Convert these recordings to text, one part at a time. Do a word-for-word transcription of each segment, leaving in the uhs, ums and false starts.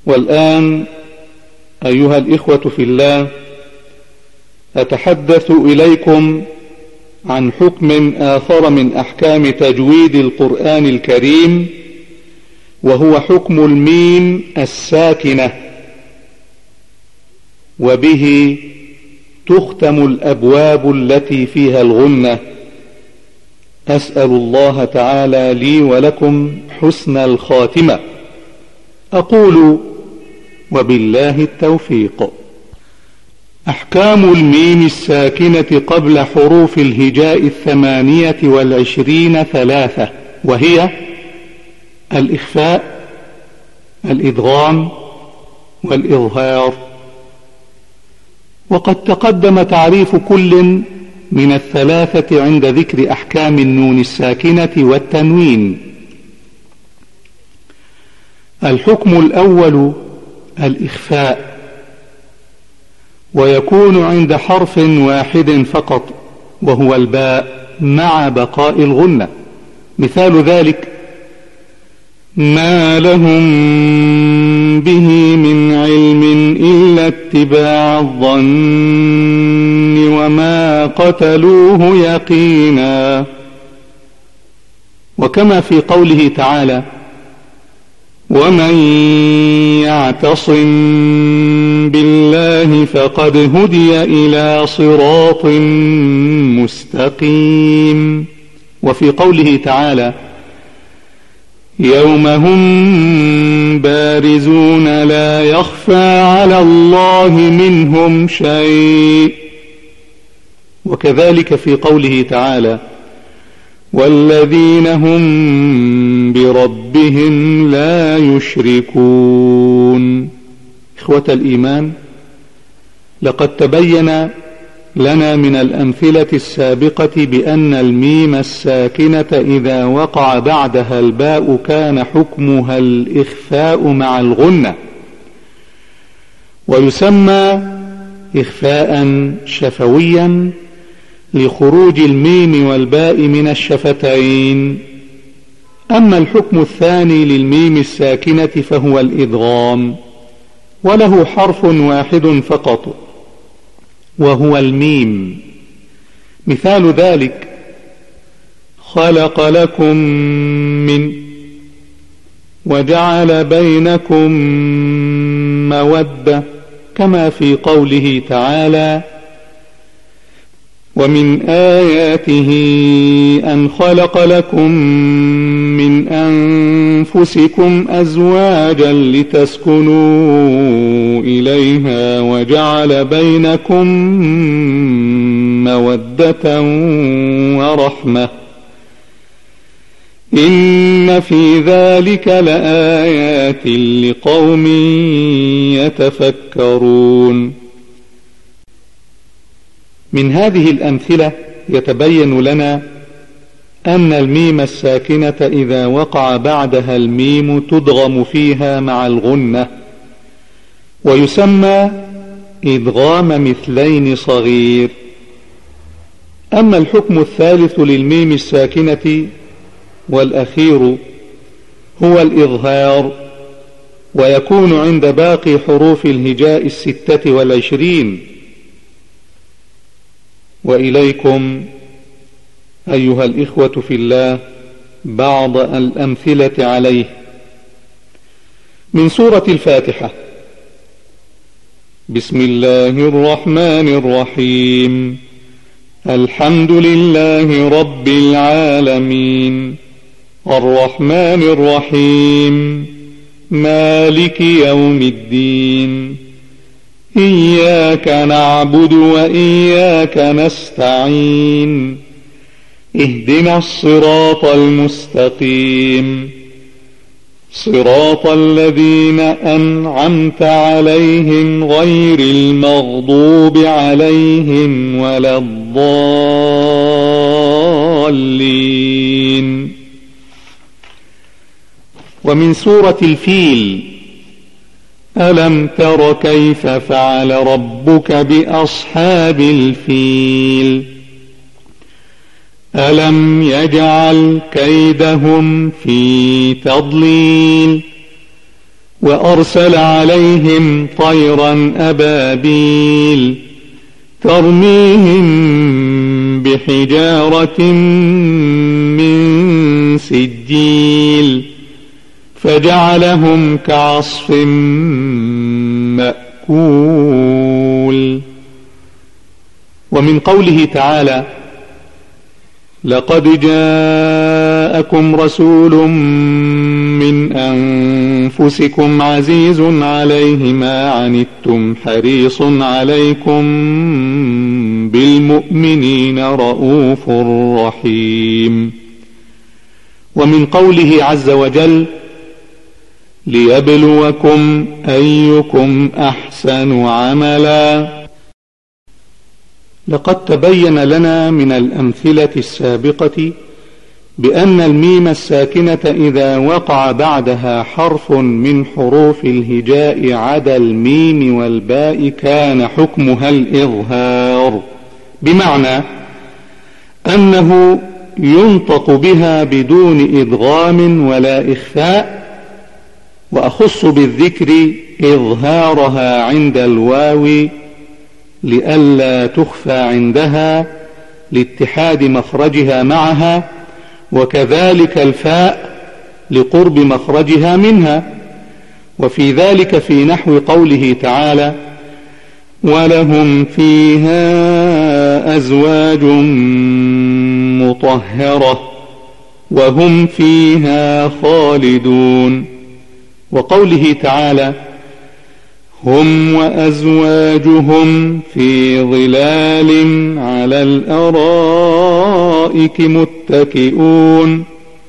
والآن أيها الإخوة في الله، أتحدث إليكم عن حكم آخر من أحكام تجويد القرآن الكريم، وهو حكم الميم الساكنة، وبه تختم الأبواب التي فيها الغنة. أسأل الله تعالى لي ولكم حسن الخاتمة. أقول وبالله التوفيق. أحكام الميم الساكنة قبل حروف الهجاء الثمانية والعشرين ثلاثة، وهي الإخفاء، الإدغام، والإظهار. وقد تقدم تعريف كل من الثلاثة عند ذكر أحكام النون الساكنة والتنوين. الحكم الأول الإخفاء، ويكون عند حرف واحد فقط وهو الباء مع بقاء الغنة. مثال ذلك: ما لهم به من علم إلا اتباع الظن وما قتلوه يقينا. وكما في قوله تعالى: ومن يعتصم بالله فقد هدي إلى صراط مستقيم. وفي قوله تعالى: يوم هم بارزون لا يخفى على الله منهم شيء. وكذلك في قوله تعالى: والذين هم بربهم لا يشركون. إخوة الإيمان، لقد تبين لنا من الأمثلة السابقة بأن الميم الساكنة إذا وقع بعدها الباء كان حكمها الإخفاء مع الغنة، ويسمى إخفاء شفويا لخروج الميم والباء من الشفتين. أما الحكم الثاني للميم الساكنة فهو الإدغام، وله حرف واحد فقط وهو الميم. مثال ذلك: خلق لكم من، وجعل بينكم مودة، كما في قوله تعالى: ومن آياته أن خلق لكم من أنفسكم أزواجا لتسكنوا إليها وجعل بينكم مودة ورحمة إن في ذلك لآيات لقوم يتفكرون. من هذه الأمثلة يتبين لنا أن الميم الساكنة إذا وقع بعدها الميم تدغم فيها مع الغنة، ويسمى إدغام مثلين صغير. أما الحكم الثالث للميم الساكنة والأخير هو الإظهار، ويكون عند باقي حروف الهجاء الستة والعشرين. وإليكم أيها الإخوة في الله بعض الأمثلة عليه. من سورة الفاتحة: بسم الله الرحمن الرحيم، الحمد لله رب العالمين، الرحمن الرحيم، مالك يوم الدين، إياك نعبد وإياك نستعين، اهدنا الصراط المستقيم، صراط الذين أنعمت عليهم غير المغضوب عليهم ولا الضالين. ومن سورة الفيل: ألم تر كيف فعل ربك بأصحاب الفيل ألم يجعل كيدهم في تضليل وأرسل عليهم طيرا أبابيل ترميهم بحجارة من سجيل فجعلهم كعصف مأكول. ومن قوله تعالى: لقد جاءكم رسول من أنفسكم عزيز عليه ما عنتم حريص عليكم بالمؤمنين رءوف رحيم. ومن قوله عز وجل: ليبلوكم أيكم أحسن عملا. لقد تبين لنا من الأمثلة السابقة بأن الميم الساكنة إذا وقع بعدها حرف من حروف الهجاء عدا الميم والباء كان حكمها الإظهار، بمعنى أنه ينطق بها بدون إدغام ولا إخفاء، وأخص بالذكر إظهارها عند الواو لئلا تخفى عندها لاتحاد مخرجها معها، وكذلك الفاء لقرب مخرجها منها. وفي ذلك في نحو قوله تعالى: ولهم فيها أزواج مطهرة وهم فيها خالدون. وقوله تعالى: هم وأزواجهم في ظلال على الأرائك متكئون.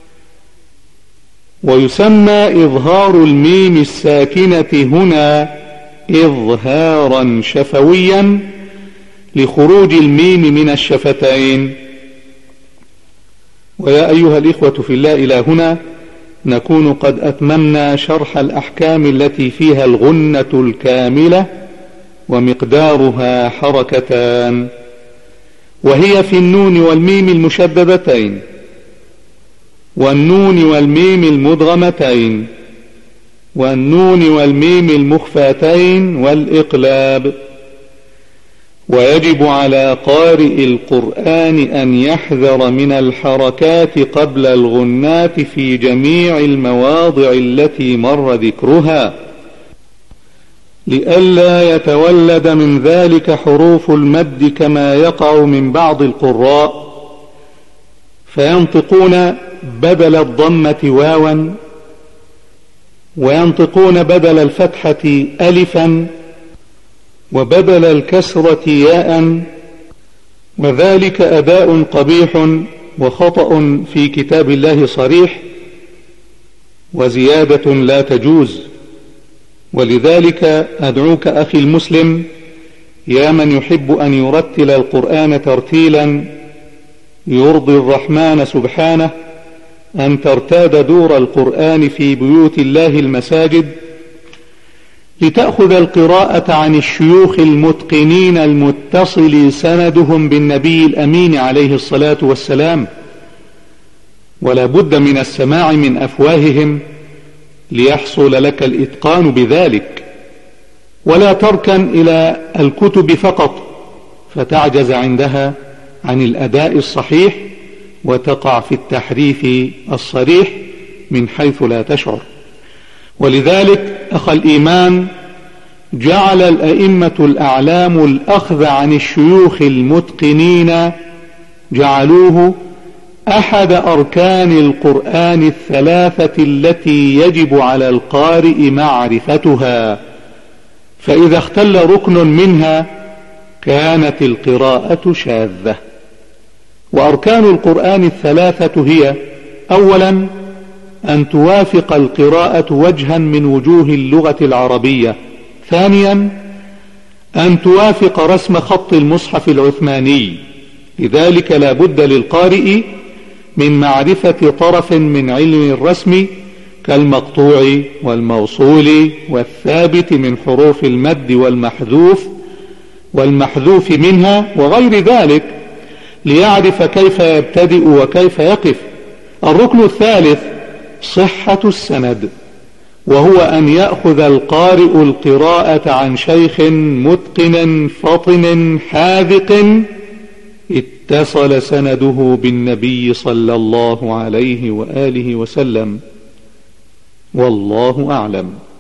ويسمى إظهار الميم الساكنة هنا إظهارا شفويا لخروج الميم من الشفتين. ويا أيها الإخوة في الله، إلى هنا نكون قد أتممنا شرح الأحكام التي فيها الغنة الكاملة ومقدارها حركتان، وهي في النون والميم المشددتين والنون والميم المدغمتين والنون والميم المخفاتين والإقلاب. ويجب على قارئ القرآن أن يحذر من الحركات قبل الغنات في جميع المواضع التي مر ذكرها، لئلا يتولد من ذلك حروف المد كما يقع من بعض القراء، فينطقون بدل الضمة واوا، وينطقون بدل الفتحة ألفا، وبدل الكسرة ياء، وذلك أداء قبيح وخطأ في كتاب الله صريح، وزيادة لا تجوز. ولذلك أدعوك أخي المسلم يا من يحب أن يرتل القرآن ترتيلا يرضي الرحمن سبحانه أن ترتاد دور القرآن في بيوت الله المساجد، لتأخذ القراءة عن الشيوخ المتقنين المتصل سندهم بالنبي الأمين عليه الصلاة والسلام، ولا بد من السماع من أفواههم ليحصل لك الإتقان بذلك، ولا تركن إلى الكتب فقط فتعجز عندها عن الأداء الصحيح وتقع في التحريف الصريح من حيث لا تشعر. ولذلك أخ الإيمان جعل الأئمة الأعلام الأخذ عن الشيوخ المتقنين جعلوه أحد أركان القرآن الثلاثة التي يجب على القارئ معرفتها، فإذا اختل ركن منها كانت القراءة شاذة. وأركان القرآن الثلاثة هي: أولا أن توافق القراءة وجها من وجوه اللغة العربية، ثانيا أن توافق رسم خط المصحف العثماني، لذلك لا بد للقارئ من معرفة طرف من علم الرسم كالمقطوع والموصول والثابت من حروف المد والمحذوف والمحذوف منها وغير ذلك، ليعرف كيف يبتدئ وكيف يقف. الركن الثالث صحة السند، وهو أن يأخذ القارئ القراءة عن شيخ متقن فطن حاذق اتصل سنده بالنبي صلى الله عليه وآله وسلم، والله أعلم.